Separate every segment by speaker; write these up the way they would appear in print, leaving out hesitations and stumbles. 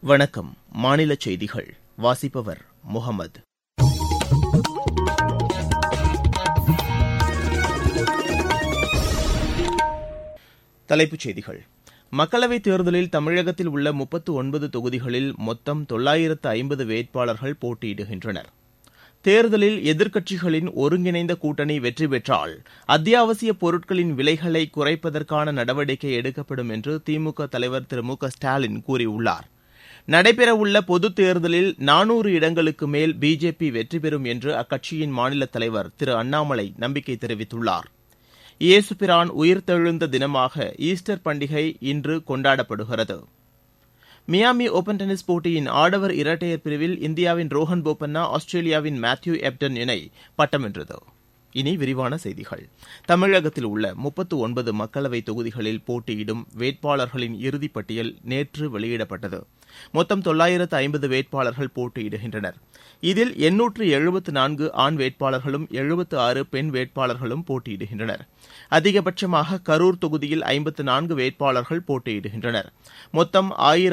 Speaker 1: வணக்கம். மாநில செய்திகள் வாசிப்பவர் முகமது. தலைப்புச் செய்திகள். மக்களவைத் தேர்தலில் தமிழகத்தில் உள்ள 39 தொகுதிகளில் மொத்தம் 950 வேட்பாளர்கள் போட்டியிடுகின்றனர். தேர்தலில் எதிர்க்கட்சிகளின் ஒருங்கிணைந்த கூட்டணி வெற்றி பெற்றால் அத்தியாவசிய பொருட்களின் விலைகளை குறைப்பதற்கான நடவடிக்கை எடுக்கப்படும் என்று திமுக தலைவர் திரு மு க ஸ்டாலின் கூறியுள்ளார். நடைபெறவுள்ள பொதுத் தேர்தலில் 400 இடங்களுக்கு மேல் பிஜேபி வெற்றி பெறும் என்று அக்கட்சியின் மாநில தலைவர் திரு அண்ணாமலை நம்பிக்கை தெரிவித்துள்ளார். இயேசுபிரான் உயிர்த்தெழுந்த தினமாக ஈஸ்டர் பண்டிகை இன்று கொண்டாடப்படுகிறது. மியாமி ஓபன் டென்னிஸ் போட்டியின் ஆடவர் இரட்டையர் பிரிவில் இந்தியாவின் ரோஹன் போபண்ணா ஆஸ்திரேலியாவின் மேத்யூ எப்டன் இணை பட்டம் வென்றது. இனி விரிவான செய்திகள். தமிழகத்தில் உள்ள 39 மக்களவைத் தொகுதிகளில் போட்டியிடும் வேட்பாளர்களின் இறுதிப் பட்டியல் நேற்று வெளியிடப்பட்டது. மொத்தம் 950 வேட்பாளர்கள் போட்டியிடுகின்றனர். இதில் 874 ஆண் வேட்பாளர்களும் 76 பெண் வேட்பாளர்களும் போட்டியிடுகின்றனர். அதிகபட்சமாக கரூர் தொகுதியில் 54 வேட்பாளர்கள் போட்டியிடுகின்றனர். மொத்தம்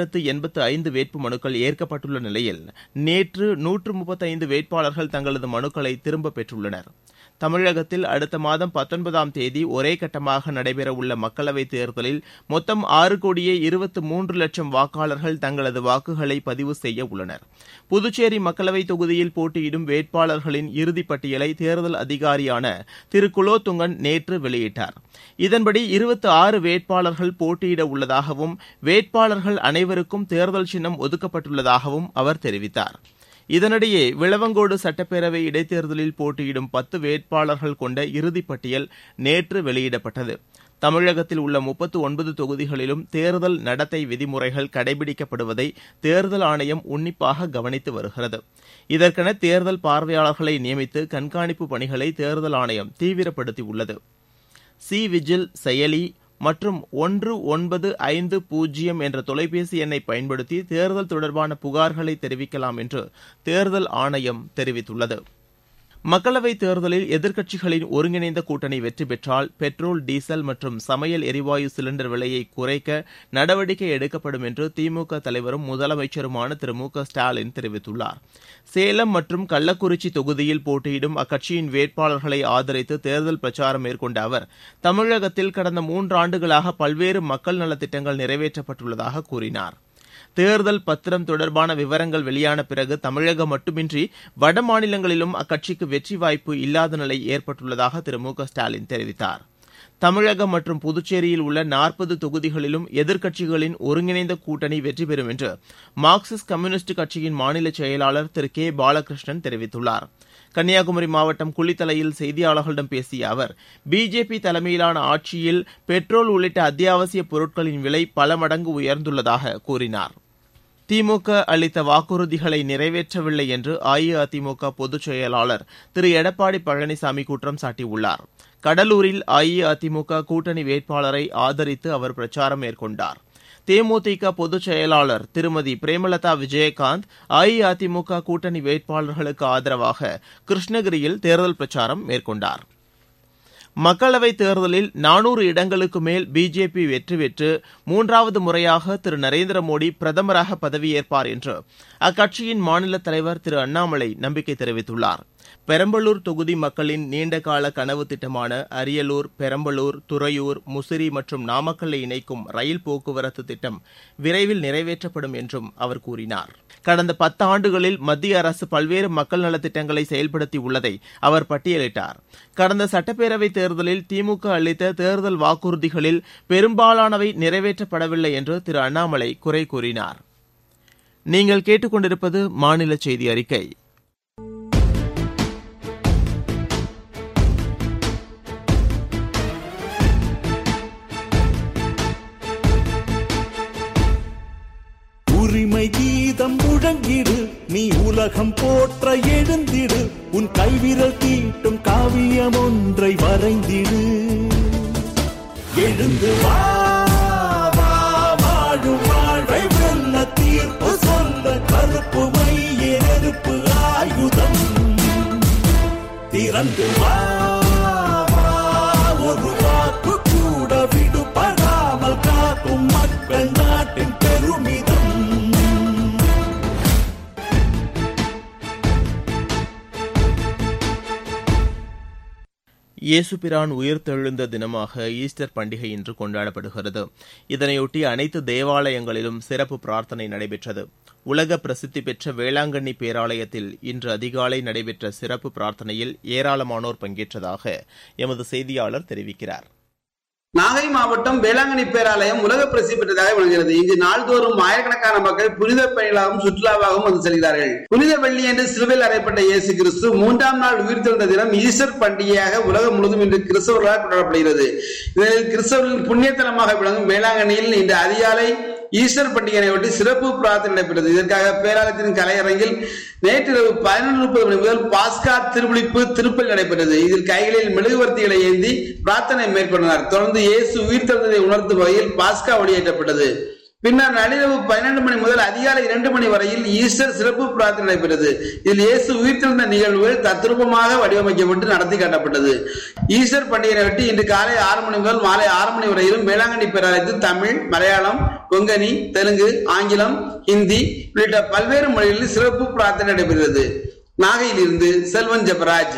Speaker 1: 1085 வேட்புமனுக்கள் ஏற்கப்பட்டுள்ள நிலையில் நேற்று 135 வேட்பாளர்கள் தங்களது மனுக்களை திரும்பப் பெற்றுள்ளனர். தமிழகத்தில் அடுத்த மாதம் 19ஆம் தேதி ஒரே கட்டமாக நடைபெறவுள்ள மக்களவைத் தேர்தலில் மொத்தம் 6,23,00,000 வாக்காளர்கள் தங்களது வாக்குகளை பதிவு செய்ய உள்ளனர். புதுச்சேரி மக்களவைத் தொகுதியில் போட்டியிடும் வேட்பாளர்களின் இறுதிப் பட்டியலை தேர்தல் அதிகாரியான திரு குலோத்துங்கன் நேற்று வெளியிட்டார். இதன்படி 26 வேட்பாளர்கள் போட்டியிட உள்ளதாகவும் வேட்பாளர்கள் அனைவருக்கும் தேர்தல் சின்னம் ஒதுக்கப்பட்டுள்ளதாகவும் அவர் தெரிவித்தார். இதனிடையே விளவங்கோடு சட்டப்பேரவை இடைத்தேர்தலில் போட்டியிடும் 10 வேட்பாளர்கள் கொண்ட இறுதிப் பட்டியல் நேற்று வெளியிடப்பட்டது. தமிழகத்தில் உள்ள 39 தொகுதிகளிலும் தேர்தல் நடத்தை விதிமுறைகள் கடைபிடிக்கப்படுவதை தேர்தல் ஆணையம் உன்னிப்பாக கவனித்து வருகிறது. இதற்கென தேர்தல் பார்வையாளர்களை நியமித்து கண்காணிப்பு பணிகளை தேர்தல் ஆணையம் தீவிரப்படுத்தியுள்ளது. சி-விஜில் செயலி மற்றும் 1950 என்ற தொலைபேசி எண்ணை பயன்படுத்தி தேர்தல் தொடர்பான புகார்களை தெரிவிக்கலாம் என்று தேர்தல் ஆணையம் தெரிவித்துள்ளது. மக்களவைத் தேர்தலில் எதிர்க்கட்சிகளின் ஒருங்கிணைந்த கூட்டணி வெற்றி பெற்றால் பெட்ரோல், டீசல் மற்றும் சமையல் எரிவாயு சிலிண்டர் விலையை குறைக்க நடவடிக்கை எடுக்கப்படும் என்று திமுக தலைவரும் முதலமைச்சருமான திரு மு க ஸ்டாலின் தெரிவித்துள்ளார். சேலம் மற்றும் கள்ளக்குறிச்சி தொகுதியில் போட்டியிடும் அக்கட்சியின் வேட்பாளர்களை ஆதரித்து தேர்தல் பிரச்சாரம் மேற்கொண்ட அவர் தமிழகத்தில் கடந்த 3 ஆண்டுகளாக பல்வேறு மக்கள் நலத்திட்டங்கள் நிறைவேற்றப்பட்டுள்ளதாக கூறினார். தேர்தல் பத்திரம் தொடர்பான விவரங்கள் வெளியான பிறகு தமிழகம் மட்டுமின்றி வட மாநிலங்களிலும் அக்கட்சிக்கு வெற்றி வாய்ப்பு இல்லாத நிலை ஏற்பட்டுள்ளதாக திரு மு க ஸ்டாலின் தெரிவித்தார். தமிழகம் மற்றும் புதுச்சேரியில் உள்ள 40 தொகுதிகளிலும் எதிர்க்கட்சிகளின் ஒருங்கிணைந்த கூட்டணி வெற்றி பெறும் என்று மார்க்சிஸ்ட் கம்யூனிஸ்ட் கட்சியின் மாநில செயலாளர் திரு கே பாலகிருஷ்ணன் தெரிவித்துள்ளார். கன்னியாகுமரி மாவட்டம் குளித்தலையில் செய்தியாளர்களிடம் பேசிய அவர் பிஜேபி தலைமையிலான ஆட்சியில் பெட்ரோல் உள்ளிட்ட அத்தியாவசிய பொருட்களின் விலை பல மடங்கு உயர்ந்துள்ளதாக கூறினார். திமுக அளித்த வாக்குறுதிகளை நிறைவேற்றவில்லை என்று அஇஅதிமுக பொதுச் செயலாளர் திரு எடப்பாடி பழனிசாமி குற்றம் சாட்டியுள்ளார். கடலூரில் அஇஅதிமுக கூட்டணி வேட்பாளரை ஆதரித்து அவர் பிரச்சாரம் மேற்கொண்டார். தேமுதிக பொதுச் செயலாளர் திருமதி பிரேமலதா விஜயகாந்த் அஇஅதிமுக கூட்டணி வேட்பாளர்களுக்கு ஆதரவாக கிருஷ்ணகிரியில் தேர்தல் பிரச்சாரம் மேற்கொண்டார். மக்களவைத் தேர்தலில் 400 இடங்களுக்கு மேல் பிஜேபி வெற்றி பெற்று 3வது முறையாக திரு நரேந்திர மோடி பிரதமராக பதவியேற்பார் என்று அக்கட்சியின் மாநில தலைவர் திரு அண்ணாமலை நம்பிக்கை தெரிவித்துள்ளார். பெரம்பலூர் தொகுதி மக்களின் நீண்டகால கனவு திட்டமான அரியலூர், பெரம்பலூர், துறையூர், முசிறி மற்றும் நாமக்கல்லை இணைக்கும் ரயில் போக்குவரத்து திட்டம் விரைவில் நிறைவேற்றப்படும் என்றும் அவர் கூறினார். கடந்த 10 ஆண்டுகளில் மத்திய அரசு பல்வேறு மக்கள் நலத்திட்டங்களை செயல்படுத்தியுள்ளதை அவர் பட்டியலிட்டார். கடந்த சட்டப்பேரவைத் தேர்தலில் திமுக அளித்த தேர்தல் வாக்குறுதிகளில் பெரும்பாலானவை நிறைவேற்றப்படவில்லை என்று திரு அண்ணாமலை குறை கூறினார். நீங்கள் கேட்டுக்கொண்டிருப்பது மாநில செய்தி அறிக்கை.
Speaker 2: உரிமை கீதம் முழங்கிடு, நீ உலகம் போற்ற எழுந்திடு, உன் கைவிரல் தீட்டும் காவியம் ஒன்றை வரைந்திடு. எழுந்து வா, வாழும் வாழ்வை வெல்ல தீர்ப்பு சொல்ல கருப்பு மைய நெருப்பு ஆயுதம். திறந்து வா, ஒரு வாக்கு கூட விடுபடாமல் காக்கும் மக்கள் நாட்டின் பெருமிதம்.
Speaker 1: இயேசுபிரான் உயிர்த்தெழுந்த தினமாக ஈஸ்டர் பண்டிகை இன்று கொண்டாடப்படுகிறது. இதனையொட்டி அனைத்து தேவாலயங்களிலும் சிறப்பு பிரார்த்தனை நடைபெற்றது. உலக பிரசித்தி பெற்ற வேளாங்கண்ணி பேராலயத்தில் இன்று அதிகாலை நடைபெற்ற சிறப்பு பிரார்த்தனையில் ஏராளமானோர் பங்கேற்றதாக எமது செய்தியாளர் தெரிவிக்கிறார்.
Speaker 3: நாகை மாவட்டம் வேளாங்கண்ணி பேராலயம் உலக பிரசித்தி பெற்றதாக விளங்குகிறது. இங்கு நாள்தோறும் ஆயிரக்கணக்கான மக்கள் புனித பயணிகளாகவும் சுற்றுலாவாகவும் வந்து செல்கிறார்கள். புனித வெள்ளி என்று சிலுவையில் அறையப்பட்ட இயேசு கிறிஸ்து 3ஆம் நாள் உயிர்த்தெழுந்த தினம் ஈஸ்டர் பண்டிகையாக உலகம் முழுவதும் இன்று கிறிஸ்தவர்களால் கொண்டாடப்படுகிறது. இதில் கிறிஸ்தவர்களின் புண்ணியத்தலமாக விளங்கும் வேளாங்கண்ணியில் இன்று அதிகாலை ஈஸ்டர் பண்டிகையையொட்டி சிறப்பு பிரார்த்தனை நடைபெற்றது. இதற்காக பேராலயத்தின் கலையரங்கில் நேற்றிரவு 11:30 மணி முதல் பாஸ்கா திருவிழிப்பு திருப்பலி நடைபெற்றது. இதில் கைகளில் மெழுகுவர்த்திகளை ஏந்தி பிரார்த்தனை மேற்கொண்டனர். தொடர்ந்து இயேசு உயிர்த்தெழுந்ததை உணர்த்தும் வகையில் பாஸ்கா ஒளியேற்றப்பட்டது. பின்னர் நள்ளிரவு 12 மணி முதல் அதிகாலை 2 மணி வரையில் ஈஸ்டர் சிறப்பு பிரார்த்தனை நடைபெற்றது. இதில் இயேசு உயிர்த்தெழுந்த நிகழ்வுகள் தத்ரூபமாக வடிவமைக்கப்பட்டு நடத்தி காட்டப்பட்டது. ஈஸ்டர் பண்டிகையொட்டி இன்று காலை 6 மணி முதல் மாலை 6 மணி வரையிலும் வேளாங்கண்ணி பேராலயத்தில் தமிழ், மலையாளம், கொங்கனி, தெலுங்கு, ஆங்கிலம், ஹிந்தி உள்ளிட்ட பல்வேறு மொழிகளில் சிறப்பு பிரார்த்தனை நடைபெறுகிறது. நாகையிலிருந்து செல்வன் ஜெபராஜ்.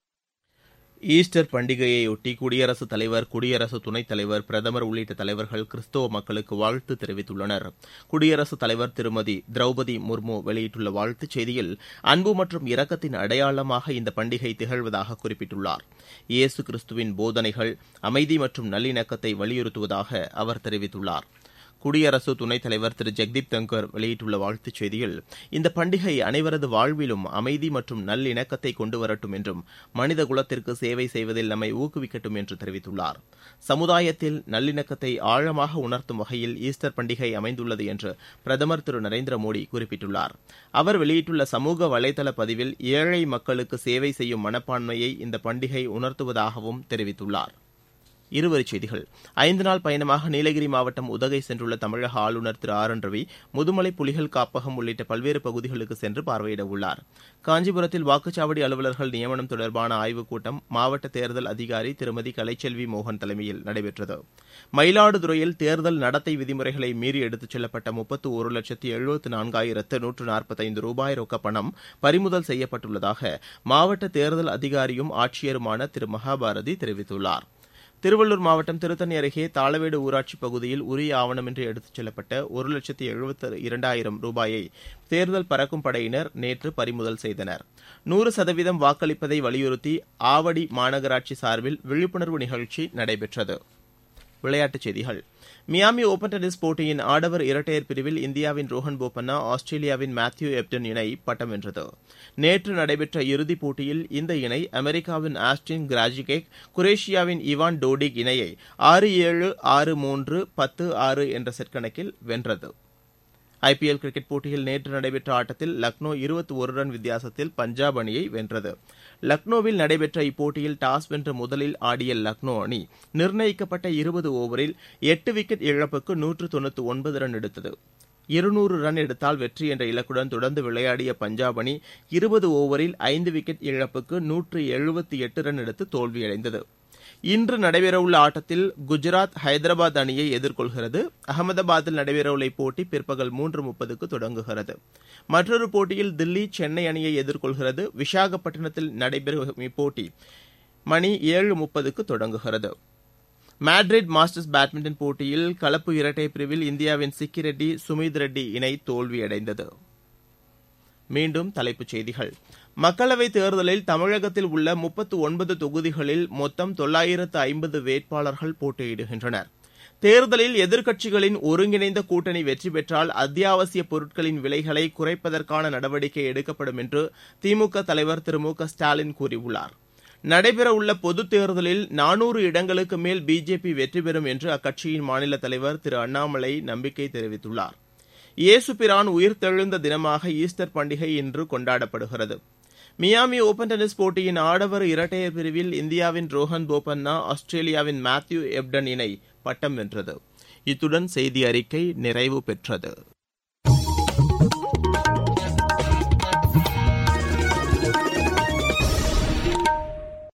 Speaker 1: ஈஸ்டர் பண்டிகையையொட்டி குடியரசுத் தலைவர், குடியரசு துணைத் தலைவர், பிரதமர் உள்ளிட்ட தலைவர்கள் கிறிஸ்தவ மக்களுக்கு வாழ்த்து தெரிவித்துள்ளனர். குடியரசுத் தலைவர் திருமதி திரௌபதி முர்மு வெளியிட்டுள்ள வாழ்த்துச் செய்தியில் அன்பு மற்றும் இரக்கத்தின் அடையாளமாக இந்த பண்டிகை திகழ்வதாக குறிப்பிட்டுள்ளார். இயேசு கிறிஸ்துவின் போதனைகள் அமைதி மற்றும் நல்லிணக்கத்தை வலியுறுத்துவதாக அவர் தெரிவித்துள்ளார். குடியரசு துணைத் தலைவர் திரு ஜெக்தீப் தங்கர் வெளியிட்டுள்ள வாழ்த்துச் செய்தியில் இந்த பண்டிகை அனைவரது வாழ்விலும் அமைதி மற்றும் நல்லிணக்கத்தை கொண்டு வரட்டும் என்றும் மனித குலத்திற்கு சேவை செய்வதில் நம்மை ஊக்குவிக்கட்டும் என்று தெரிவித்துள்ளார். சமுதாயத்தில் நல்லிணக்கத்தை ஆழமாக உணர்த்தும் வகையில் ஈஸ்டர் பண்டிகை அமைந்துள்ளது என்று பிரதமர் திரு நரேந்திர மோடி குறிப்பிட்டுள்ளார். அவர் வெளியிட்டுள்ள சமூக வலைதள பதிவில் ஏழை மக்களுக்கு சேவை செய்யும் மனப்பான்மையை இந்த பண்டிகை உணர்த்துவதாகவும் தெரிவித்துள்ளார். இருவரிச் செய்திகள். 5 நாள் பயணமாக நீலகிரி மாவட்டம் உதகை சென்றுள்ள தமிழக ஆளுநர் திரு ஆர் என் ரவி முதுமலை புலிகள் காப்பகம் உள்ளிட்ட பல்வேறு பகுதிகளுக்கு சென்று பார்வையிட உள்ளார். காஞ்சிபுரத்தில் வாக்குச்சாவடி அலுவலர்கள் நியமனம் தொடர்பான ஆய்வுக் கூட்டம் மாவட்ட தேர்தல் அதிகாரி திருமதி கலைச்செல்வி மோகன் தலைமையில் நடைபெற்றது. மயிலாடுதுறையில் தேர்தல் நடத்தை விதிமுறைகளை மீறி எடுத்துச் செல்லப்பட்ட 31,74,145 ரூபாய் ரொக்க பணம் பறிமுதல் செய்யப்பட்டுள்ளதாக மாவட்ட தேர்தல் அதிகாரியும் ஆட்சியருமான திரு மகாபாரதி தெரிவித்துள்ளார். திருவள்ளூர் மாவட்டம் திருத்தணி அருகே தாளவேடு ஊராட்சி பகுதியில் உரிய ஆவணமின்றி எடுத்துச் செல்லப்பட்ட 1,72,000 ரூபாயை தேர்தல் பறக்கும் படையினர் நேற்று பறிமுதல் செய்தனர். 100% வாக்களிப்பதை வலியுறுத்தி ஆவடி மாநகராட்சி சார்பில் விழிப்புணர்வு நிகழ்ச்சி நடைபெற்றது. விளையாட்டுச் செய்திகள். மியாமி ஓபன் டென்னிஸ் போட்டியின் ஆடவர் இரட்டையர் பிரிவில் இந்தியாவின் ரோஹன் போபண்ணா ஆஸ்திரேலியாவின் மேத்யூ எப்டன் இணை பட்டம் வென்றது. நேற்று நடைபெற்ற இறுதிப் போட்டியில் இந்த இணை அமெரிக்காவின் ஆஸ்டின் கிராஜிகேக், குரேஷியாவின் இவான் டோடிக் இணையை 6-7, 6-3, 10-6 என்ற செட் கணக்கில் வென்றது. ஐபிஎல் கிரிக்கெட் போட்டியில் நேற்று நடைபெற்ற ஆட்டத்தில் லக்னோ 21 ரன் வித்தியாசத்தில் பஞ்சாப் அணியை வென்றது. லக்னோவில் நடைபெற்ற இப்போட்டியில் டாஸ் வென்று முதலில் ஆடிய லக்னோ அணி நிர்ணயிக்கப்பட்ட 20 ஓவரில் 8 விக்கெட் இழப்புக்கு 199 ரன் எடுத்தது. 200 ரன் எடுத்தால் வெற்றி என்ற இலக்குடன் தொடர்ந்து விளையாடிய பஞ்சாப் அணி 20 ஓவரில் 5 விக்கெட் இழப்புக்கு 178 ரன் எடுத்து தோல்வியடைந்தது. இன்று நடைபெறவுள்ள ஆட்டத்தில் குஜராத் ஹைதராபாத் அணியை எதிர்கொள்கிறது. அகமதாபாத்தில் நடைபெறவுள்ள இப்போட்டி பிற்பகல் 3:30க்கு தொடங்குகிறது. மற்றொரு போட்டியில் தில்லி சென்னை அணியை எதிர்கொள்கிறது. விசாகப்பட்டினத்தில் நடைபெறும் இப்போட்டி மணி 7:30க்கு தொடங்குகிறது. மேட்ரிட் மாஸ்டர்ஸ் பேட்மிண்டன் போட்டியில் கலப்பு இரட்டையர் பிரிவில் இந்தியாவின் சிக்கி ரெட்டி, சுமித் ரெட்டி இணை தோல்வியடைந்தது. மீண்டும் தலைப்புச் செய்திகள். மக்களவைத் தேர்தலில் தமிழகத்தில் உள்ள 39 தொகுதிகளில் மொத்தம் 950 வேட்பாளர்கள் போட்டியிடுகின்றனர். தேர்தலில் எதிர்க்கட்சிகளின் ஒருங்கிணைந்த கூட்டணி வெற்றி பெற்றால் அத்தியாவசிய பொருட்களின் விலைகளை குறைப்பதற்கான நடவடிக்கை எடுக்கப்படும் என்று திமுக தலைவர் திரு மு க ஸ்டாலின் கூறியுள்ளார். நடைபெறவுள்ள பொதுத் தேர்தலில் 400 இடங்களுக்கு மேல் பிஜேபி வெற்றி பெறும் என்று அக்கட்சியின் மாநில தலைவர் திரு அண்ணாமலை நம்பிக்கை தெரிவித்துள்ளார். இயேசுபிரான் உயிர்த்தெழுந்த தினமாக ஈஸ்டர் பண்டிகை இன்று கொண்டாடப்படுகிறது. மியாமி ஓபன் டென்னிஸ் போட்டியின் ஆடவர் இரட்டையர் பிரிவில் இந்தியாவின் ரோஹன் போபண்ணா ஆஸ்திரேலியாவின் மேத்யூ எப்டன் இணை பட்டம் வென்றது. இத்துடன் செய்தி அறிக்கை நிறைவு பெற்றது.